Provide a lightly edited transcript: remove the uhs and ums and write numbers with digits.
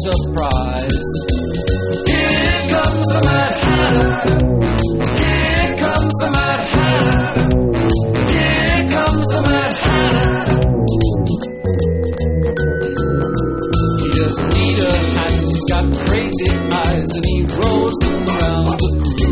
surprise. Here comes the Mad Hatter. Here comes the Mad Hatter. Here comes the Mad Hatter. He doesn't need a hat, he's got crazy eyes, and he rolls them around the